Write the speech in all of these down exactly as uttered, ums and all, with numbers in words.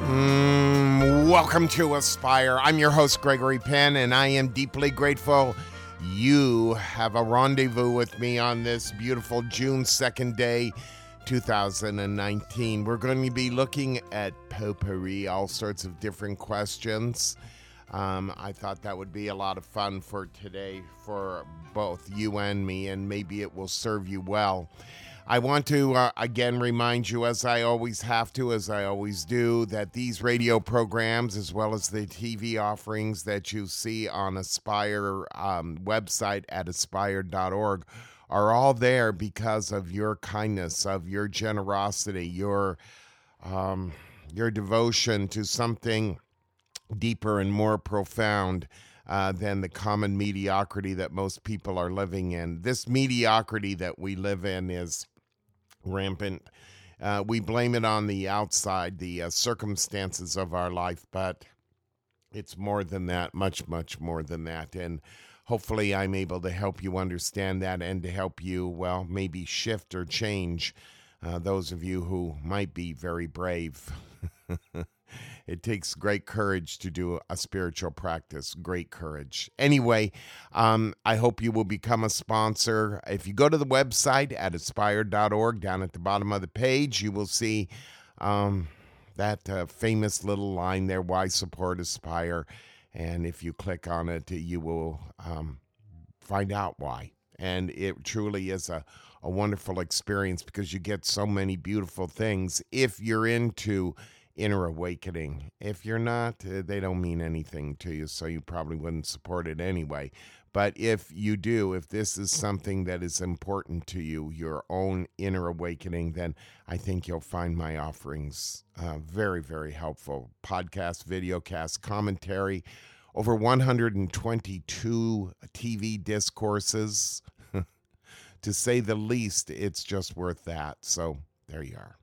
Mm, welcome to Aspire. I'm your host, Gregory Penn, and I am deeply grateful you have a rendezvous with me on this beautiful June second day, two thousand nineteen. We're going to be looking at potpourri, all sorts of different questions. Um, I thought that would be a lot of fun for today for both you and me, and maybe it will serve you well. I want to, uh, again, remind you, as I always have to, as I always do, that these radio programs, as well as the T V offerings that you see on Aspire um, website at aspire dot org, are all there because of your kindness, of your generosity, your um, your devotion to something deeper and more profound uh, than the common mediocrity that most people are living in. This mediocrity that we live in is rampant. Uh, we blame it on the outside, the uh, circumstances of our life, but it's more than that, much, much more than that. And hopefully I'm able to help you understand that and to help you, well, maybe shift or change uh, those of you who might be very brave. It takes great courage to do a spiritual practice, great courage. Anyway, um, I hope you will become a sponsor. If you go to the website at aspire dot org, down at the bottom of the page, you will see um, that uh, famous little line there, why support Aspire. And if you click on it, you will um, find out why. And it truly is a, a wonderful experience because you get so many beautiful things if you're into inner awakening. If you're not, uh, they don't mean anything to you, so you probably wouldn't support it anyway. But if you do, if this is something that is important to you, your own inner awakening, then I think you'll find my offerings uh, very, very helpful. Podcast, videocast, commentary, over one hundred twenty-two T V discourses. To say the least, it's just worth that. So there you are.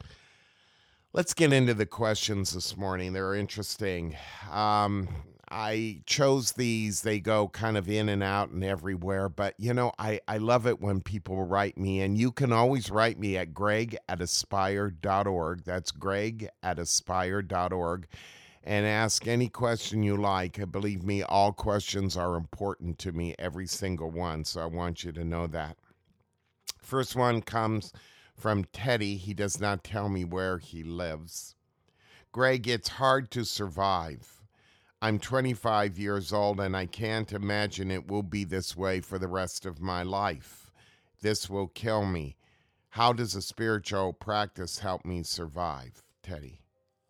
Let's get into the questions this morning. They're interesting. Um, I chose these. They go kind of in and out and everywhere. But, you know, I, I love it when people write me. And you can always write me at greg at aspire dot org. That's greg at aspire dot org. And ask any question you like. Believe me, all questions are important to me, every single one. So I want you to know that. First one comes from Teddy. He does not tell me where he lives. Greg, it's hard to survive. I'm twenty-five years old and I can't imagine it will be this way for the rest of my life. This will kill me. How does a spiritual practice help me survive? Teddy.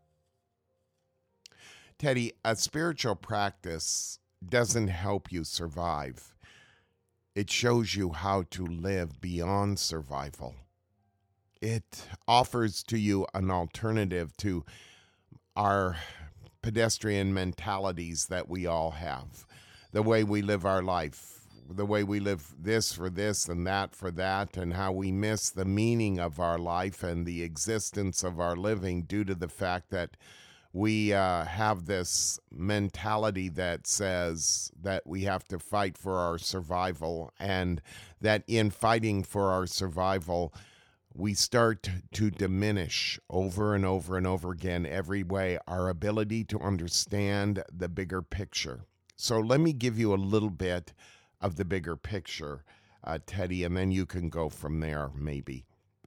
Teddy, a spiritual practice doesn't help you survive. It shows you how to live beyond survival. It offers to you an alternative to our pedestrian mentalities that we all have, the way we live our life, the way we live this for this and that for that, and how we miss the meaning of our life and the existence of our living due to the fact that we uh, have this mentality that says that we have to fight for our survival, and that in fighting for our survival, we start to diminish over and over and over again every way our ability to understand the bigger picture. So let me give you a little bit of the bigger picture, uh, Teddy, and then you can go from there maybe.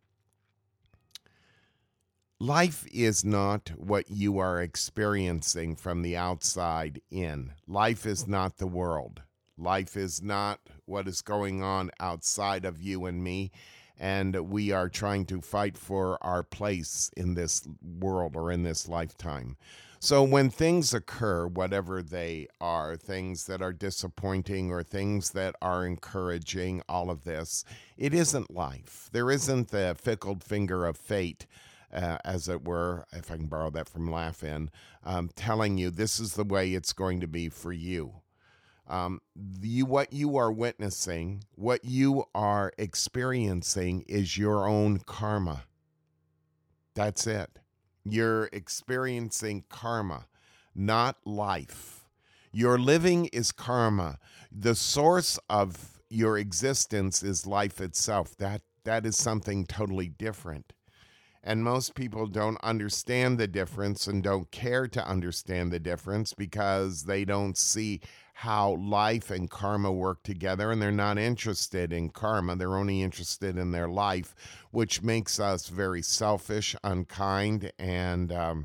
Life is not what you are experiencing from the outside in. Life is not the world. Life is not what is going on outside of you and me. And we are trying to fight for our place in this world or in this lifetime. So when things occur, whatever they are, things that are disappointing or things that are encouraging, all of this, it isn't life. There isn't the fickle finger of fate, uh, as it were, if I can borrow that from Laugh-In, um, telling you this is the way it's going to be for you. Um, you, what you are witnessing, what you are experiencing is your own karma. That's it. You're experiencing karma, not life. Your living is karma. The source of your existence is life itself. That that is something totally different. And most people don't understand the difference and don't care to understand the difference because they don't see how life and karma work together, and they're not interested in karma. They're only interested in their life, which makes us very selfish, unkind, and um,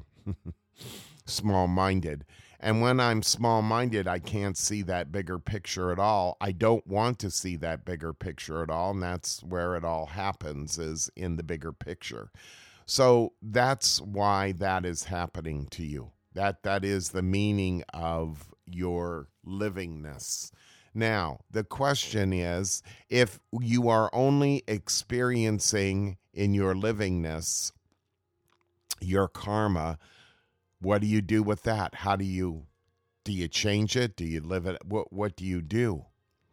small-minded. And when I'm small-minded, I can't see that bigger picture at all. I don't want to see that bigger picture at all, and that's where it all happens, is in the bigger picture. So that's why that is happening to you. That that is the meaning of your livingness. Now, the question is, if you are only experiencing in your livingness your karma, what do you do with that? How do you do you change it? Do you live it? What what do you do?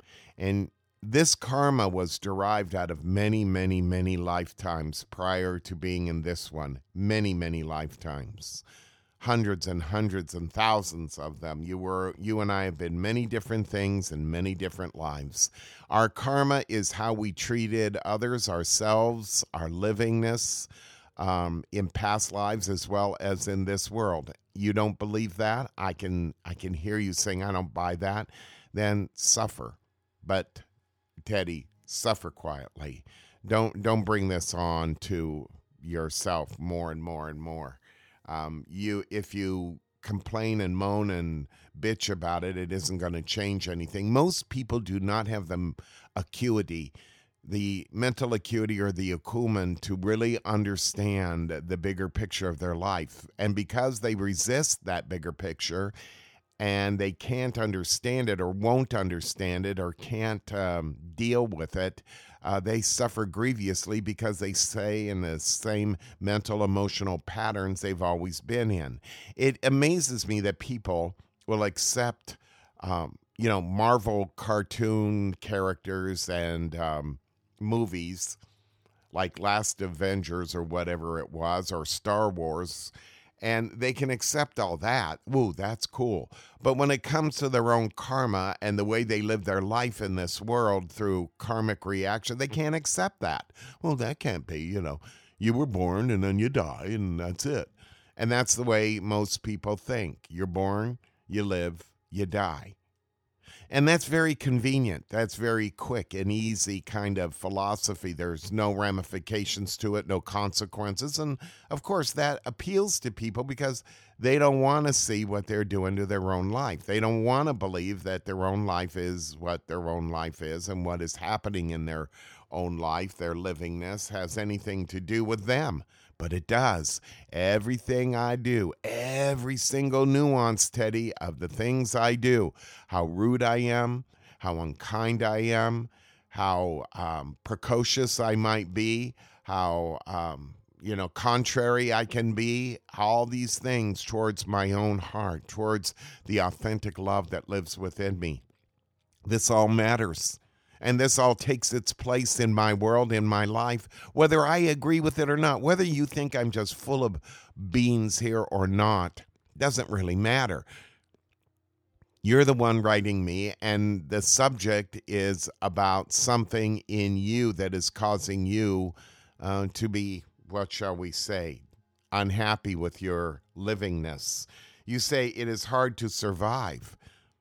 And this karma was derived out of many, many, many lifetimes prior to being in this one. Many, many lifetimes. Hundreds and hundreds and thousands of them. You were, you and I have been many different things in many different lives. Our karma is how we treated others, ourselves, our livingness, um, in past lives as well as in this world. You don't believe that? I can, I can hear you saying, I don't buy that. Then suffer. But Teddy, suffer quietly. Don't don't bring this on to yourself more and more and more. Um, you, if you complain and moan and bitch about it, it isn't going to change anything. Most people do not have the acuity, the mental acuity or the acumen to really understand the bigger picture of their life. And because they resist that bigger picture, and they can't understand it or won't understand it or can't um, deal with it, uh, they suffer grievously because they stay in the same mental, emotional patterns they've always been in. It amazes me that people will accept, um, you know, Marvel cartoon characters and um, movies like Last Avengers or whatever it was, or Star Wars, and they can accept all that. Woo, that's cool. But when it comes to their own karma and the way they live their life in this world through karmic reaction, they can't accept that. Well, that can't be, you know. You were born and then you die and that's it. And that's the way most people think. You're born, you live, you die. And that's very convenient. That's very quick and easy kind of philosophy. There's no ramifications to it, no consequences. And of course, that appeals to people because they don't want to see what they're doing to their own life. They don't want to believe that their own life is what their own life is, and what is happening in their own life, their livingness, has anything to do with them. But it does. Everything I do, every single nuance, Teddy, of the things I do, how rude I am, how unkind I am, how um, precocious I might be, how, um, you know, contrary I can be, all these things towards my own heart, towards the authentic love that lives within me. This all matters. And this all takes its place in my world, in my life, whether I agree with it or not. Whether you think I'm just full of beans here or not, doesn't really matter. You're the one writing me, and the subject is about something in you that is causing you uh, to be, what shall we say, unhappy with your livingness. You say it is hard to survive.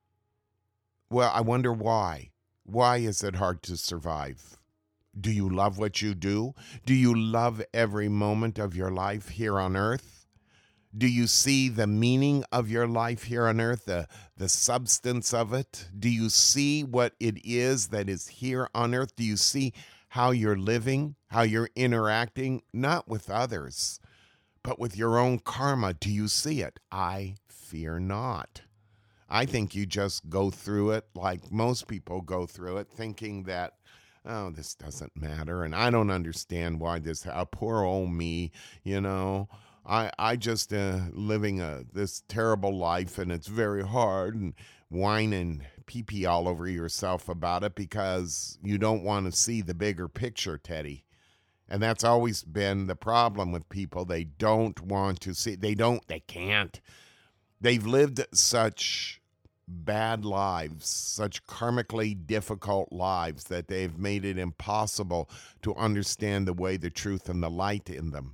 Well, I wonder why. Why is it hard to survive? Do you love what you do? Do you love every moment of your life here on earth? Do you see the meaning of your life here on earth, the, the substance of it? Do you see what it is that is here on earth? Do you see how you're living, how you're interacting, not with others, but with your own karma? Do you see it? I fear not. I think you just go through it like most people go through it, thinking that, oh, this doesn't matter, and I don't understand why this, uh, poor old me, you know, I I just uh, living a this terrible life, and it's very hard, and whine and pee-pee all over yourself about it because you don't want to see the bigger picture, Teddy. And that's always been the problem with people. They don't want to see, they don't, they can't. They've lived such bad lives, such karmically difficult lives, that they've made it impossible to understand the way, the truth, and the light in them.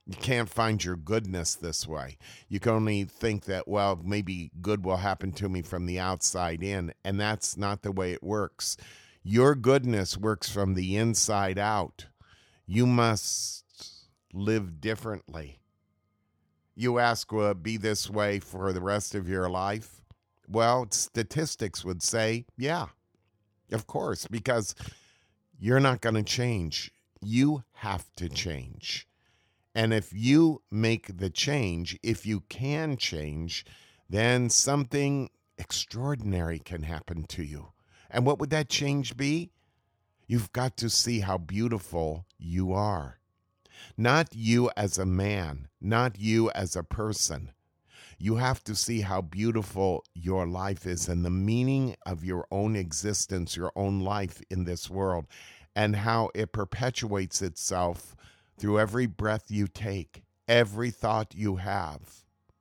You can't find your goodness this way. You can only think that, well, maybe good will happen to me from the outside in, and that's not the way it works. Your goodness works from the inside out. You must live differently. You ask, will it be this way for the rest of your life? Well, statistics would say, yeah, of course, because you're not going to change. You have to change. And if you make the change, if you can change, then something extraordinary can happen to you. And what would that change be? You've got to see how beautiful you are. Not you as a man, not you as a person. You have to see how beautiful your life is and the meaning of your own existence, your own life in this world, and how it perpetuates itself through every breath you take, every thought you have.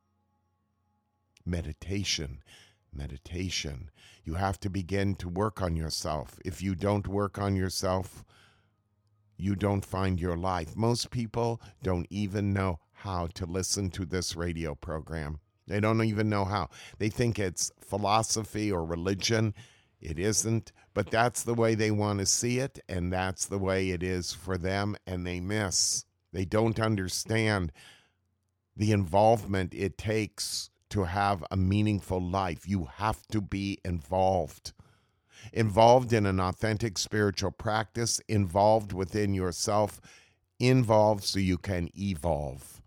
Meditation, meditation. You have to begin to work on yourself. If you don't work on yourself, you don't find your life. Most people don't even know how to listen to this radio program. They don't even know how. They think it's philosophy or religion. It isn't, but that's the way they want to see it, and that's the way it is for them, and they miss. They don't understand the involvement it takes to have a meaningful life. You have to be involved. Involved in an authentic spiritual practice, involved within yourself, involved so you can evolve.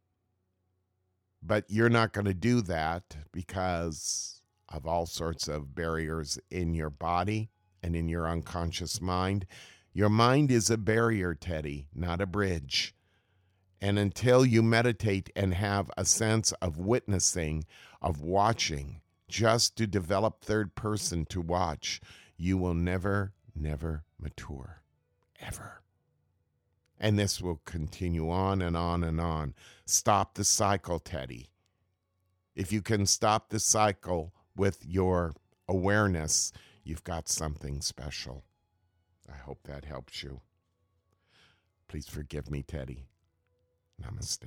But you're not going to do that because of all sorts of barriers in your body and in your unconscious mind. Your mind is a barrier, Teddy, not a bridge. And until you meditate and have a sense of witnessing, of watching, just to develop third person to watch, you will never, never mature, ever. And this will continue on and on and on. Stop the cycle, Teddy. If you can stop the cycle with your awareness, you've got something special. I hope that helps you. Please forgive me, Teddy. Namaste.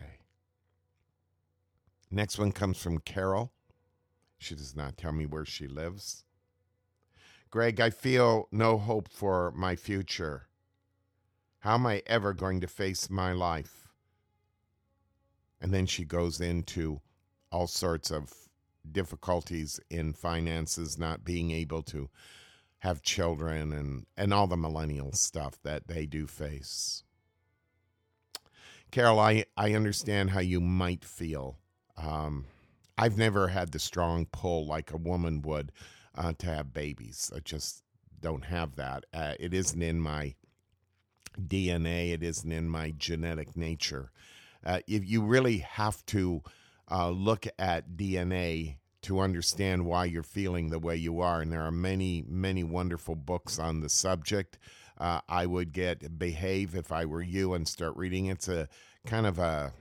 Next one comes from Carol. She does not tell me where she lives. Greg, I feel no hope for my future. How am I ever going to face my life? And then she goes into all sorts of difficulties in finances, not being able to have children, and, and all the millennial stuff that they do face. Carol, I, I understand how you might feel. Um, I've never had the strong pull like a woman would uh, to have babies. I just don't have that. Uh, it isn't in my D N A. It isn't in my genetic nature. Uh, if you really have to uh, look at D N A to understand why you're feeling the way you are, and there are many, many wonderful books on the subject. Uh, I would get Behave if I were you and start reading. It's a kind of a,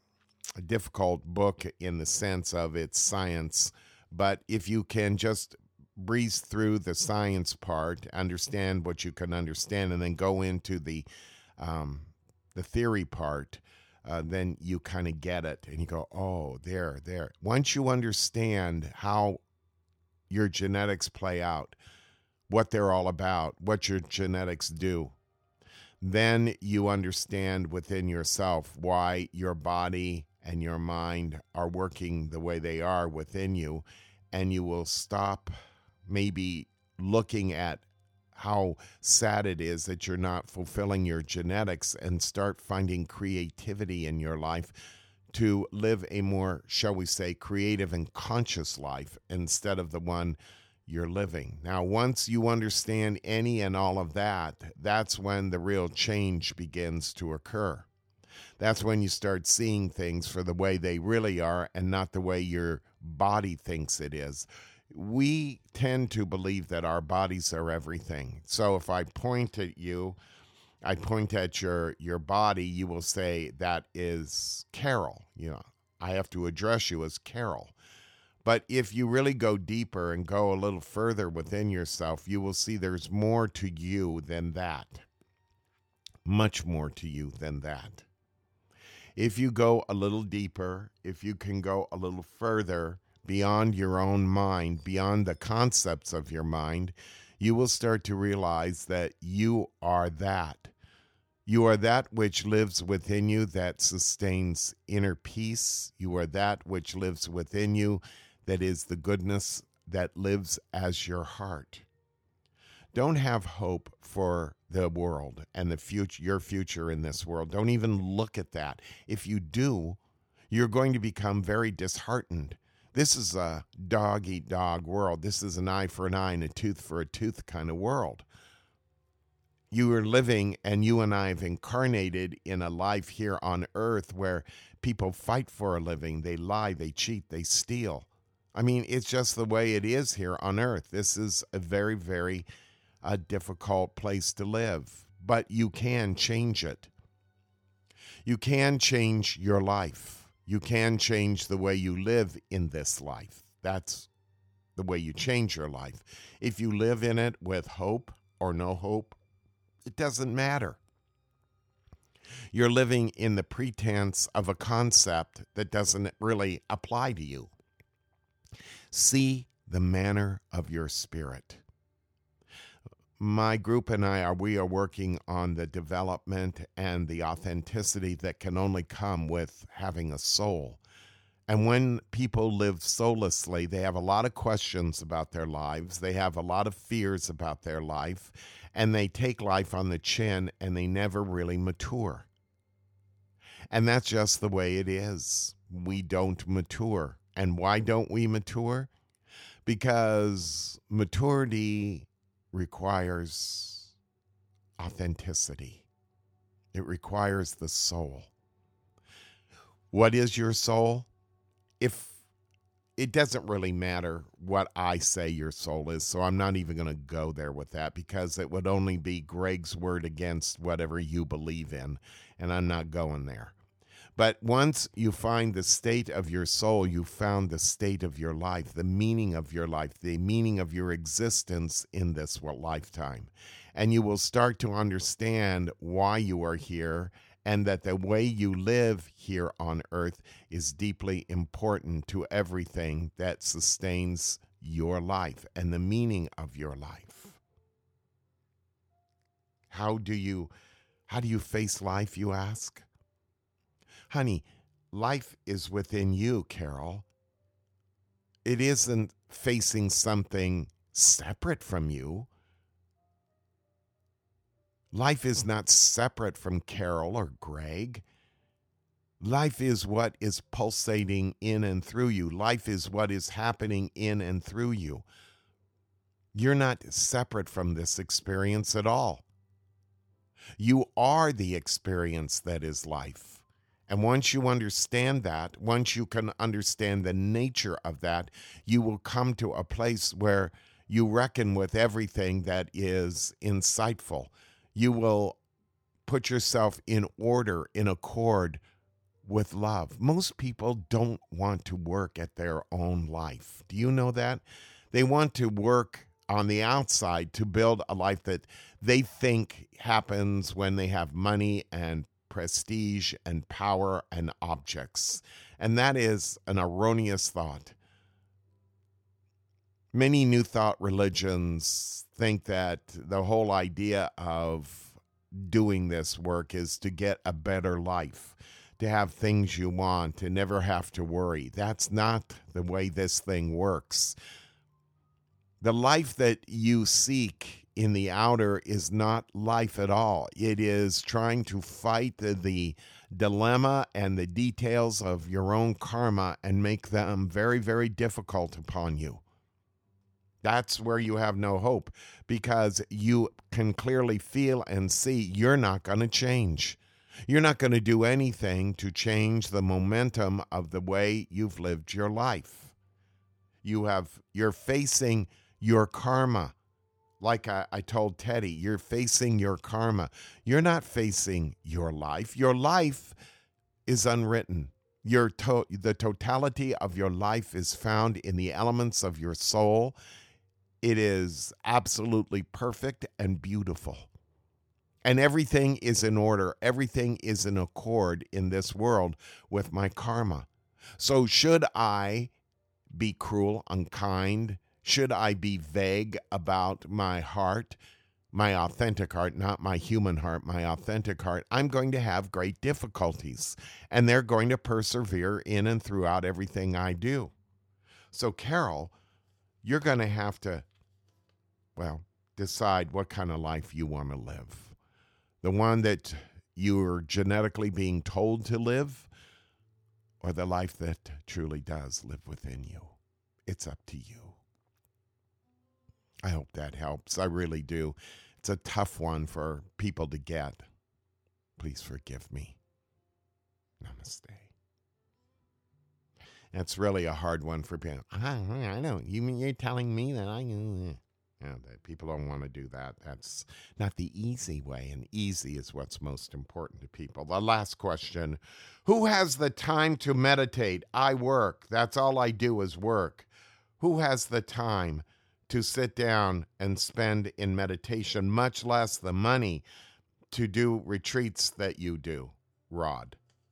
a difficult book in the sense of its science, but if you can just breeze through the science part, understand what you can understand, and then go into the um, the theory part, uh, then you kind of get it, and you go, oh, there, there. Once you understand how your genetics play out, what they're all about, what your genetics do, then you understand within yourself why your body and your mind are working the way they are within you, and you will stop maybe looking at how sad it is that you're not fulfilling your genetics and start finding creativity in your life to live a more, shall we say, creative and conscious life instead of the one you're living. Now, once you understand any and all of that, that's when the real change begins to occur. That's when you start seeing things for the way they really are and not the way your body thinks it is. We tend to believe that our bodies are everything. So if I point at you, I point at your, your body, you will say, that is Carol. You know, I have to address you as Carol. But if you really go deeper and go a little further within yourself, you will see there's more to you than that. Much more to you than that. If you go a little deeper, if you can go a little further beyond your own mind, beyond the concepts of your mind, you will start to realize that you are that. You are that which lives within you that sustains inner peace. You are that which lives within you that is the goodness that lives as your heart. Don't have hope for the world and the future, your future in this world. Don't even look at that. If you do, you're going to become very disheartened. This is a dog-eat-dog world. This is an eye for an eye and a tooth for a tooth kind of world. You are living, and you and I have incarnated in a life here on earth where people fight for a living. They lie, they cheat, they steal. I mean, it's just the way it is here on earth. This is a very, very uh, difficult place to live, but you can change it. You can change your life. You can change the way you live in this life. That's the way you change your life. If you live in it with hope or no hope, it doesn't matter. You're living in the pretense of a concept that doesn't really apply to you. See the manner of your spirit. My group and I are we are working on the development and the authenticity that can only come with having a soul. And when people live soullessly, they have a lot of questions about their lives. They have a lot of fears about their life, and they take life on the chin, and they never really mature. And that's just the way it is. We don't mature. And why don't we mature? Because maturity requires authenticity. It requires the soul. What is your soul? If it doesn't really matter what I say your soul is, so I'm not even going to go there with that because it would only be Greg's word against whatever you believe in, and I'm not going there. But once you find the state of your soul, you found the state of your life, the meaning of your life, the meaning of your existence in this lifetime. And you will start to understand why you are here and that the way you live here on earth is deeply important to everything that sustains your life and the meaning of your life. How do you, how do you face life, you ask? Honey, life is within you, Carol. It isn't facing something separate from you. Life is not separate from Carol or Greg. Life is what is pulsating in and through you. Life is what is happening in and through you. You're not separate from this experience at all. You are the experience that is life. And once you understand that, once you can understand the nature of that, you will come to a place where you reckon with everything that is insightful. You will put yourself in order, in accord with love. Most people don't want to work at their own life. Do you know that? They want to work on the outside to build a life that they think happens when they have money and prestige and power and objects. And that is an erroneous thought. Many New Thought religions think that the whole idea of doing this work is to get a better life, to have things you want, to never have to worry. That's not the way this thing works. The life that you seek in the outer is not life at all. It is trying to fight the, the dilemma and the details of your own karma and make them very, very difficult upon you. That's where you have no hope, because you can clearly feel and see you're not going to change. You're not going to do anything to change the momentum of the way you've lived your life. You have, you're facing your karma. Like I, I told Teddy, you're facing your karma. You're not facing your life. Your life is unwritten. Your to- the totality of your life is found in the elements of your soul. It is absolutely perfect and beautiful. And everything is in order. Everything is in accord in this world with my karma. So should I be cruel, unkind? Should I be vague about my heart, my authentic heart, not my human heart, my authentic heart? I'm going to have great difficulties, and they're going to persevere in and throughout everything I do. So, Carol, you're going to have to, well, decide what kind of life you want to live. The one that you're genetically being told to live, or the life that truly does live within you. It's up to you. I hope that helps. I really do. It's a tough one for people to get. Please forgive me. Namaste. That's really a hard one for people. I, I don't. You mean you're telling me that I? You know, that people don't want to do that. That's not the easy way, and easy is what's most important to people. The last question: who has the time to meditate? I work. That's all I do is work. Who has the time to sit down and spend in meditation, much less the money to do retreats that you do, Rod?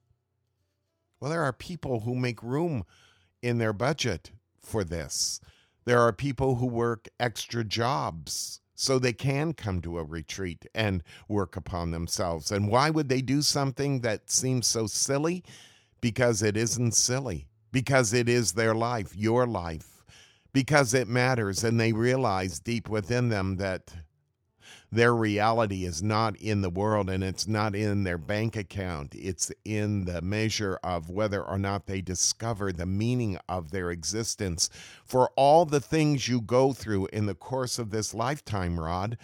Well, there are people who make room in their budget for this. There are people who work extra jobs so they can come to a retreat and work upon themselves. And why would they do something that seems so silly? Because it isn't silly. Because it is their life, your life. Because it matters, and they realize deep within them that their reality is not in the world, and it's not in their bank account. It's in the measure of whether or not they discover the meaning of their existence. For all the things you go through in the course of this lifetime, Rod,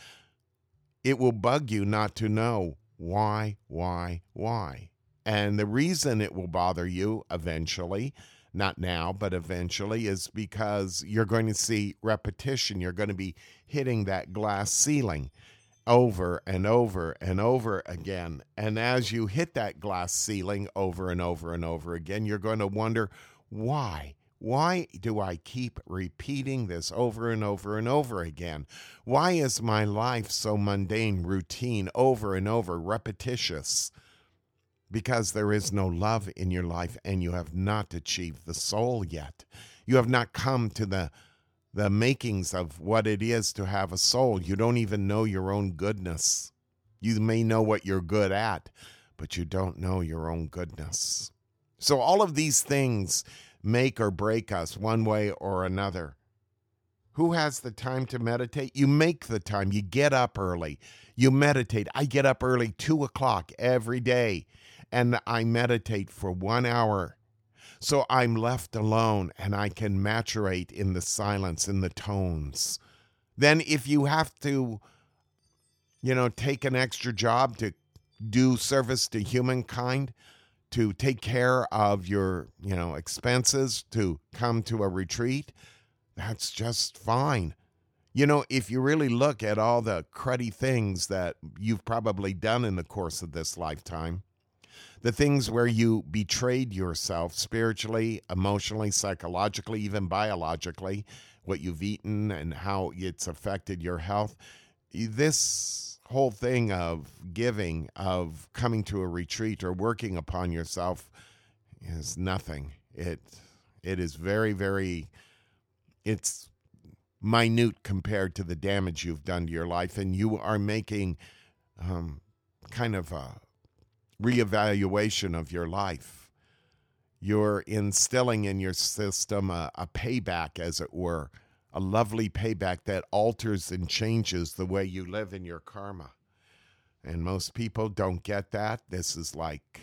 it will bug you not to know why, why, why. And the reason it will bother you eventually, not now, but eventually, is because you're going to see repetition. You're going to be hitting that glass ceiling over and over and over again. And as you hit that glass ceiling over and over and over again, you're going to wonder, why? Why do I keep repeating this over and over and over again? Why is my life so mundane, routine, over and over, repetitious? Because there is no love in your life, and you have not achieved the soul yet. You have not come to the the makings of what it is to have a soul. You don't even know your own goodness. You may know what you're good at, but you don't know your own goodness. So all of these things make or break us one way or another. Who has the time to meditate? You make the time. You get up early. You meditate. I get up early, two o'clock every day, and I meditate for one hour. So I'm left alone, and I can maturate in the silence, in the tones. Then if you have to, you know, take an extra job to do service to humankind, to take care of your, you know, expenses, to come to a retreat, that's just fine. You know, if you really look at all the cruddy things that you've probably done in the course of this lifetime, the things where you betrayed yourself spiritually, emotionally, psychologically, even biologically, what you've eaten and how it's affected your health, this whole thing of giving, of coming to a retreat or working upon yourself is nothing. It it is very, very, it's minute compared to the damage you've done to your life, and you are making um, kind of a reevaluation of your life. You're instilling in your system a, a payback, as it were, a lovely payback that alters and changes the way you live in your karma. And most people don't get that. This is like,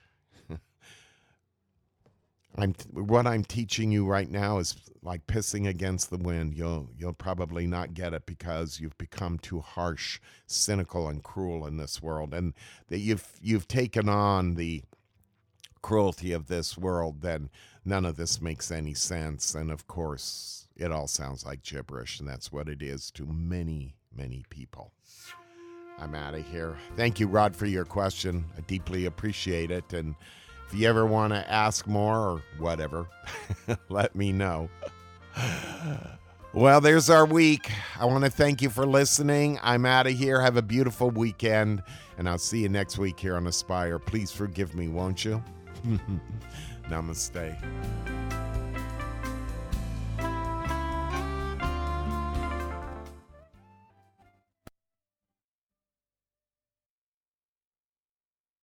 I'm what I'm teaching you right now is like pissing against the wind. You'll you'll probably not get it because you've become too harsh, cynical, and cruel in this world, and that you've you've taken on the cruelty of this world. Then none of this makes any sense, and of course, it all sounds like gibberish, and that's what it is to many, many people. I'm out of here. Thank you, Rod, for your question. I deeply appreciate it, and if you ever want to ask more or whatever, let me know. Well, there's our week. I want to thank you for listening. I'm out of here. Have a beautiful weekend, and I'll see you next week here on Aspire. Please forgive me, won't you? Namaste.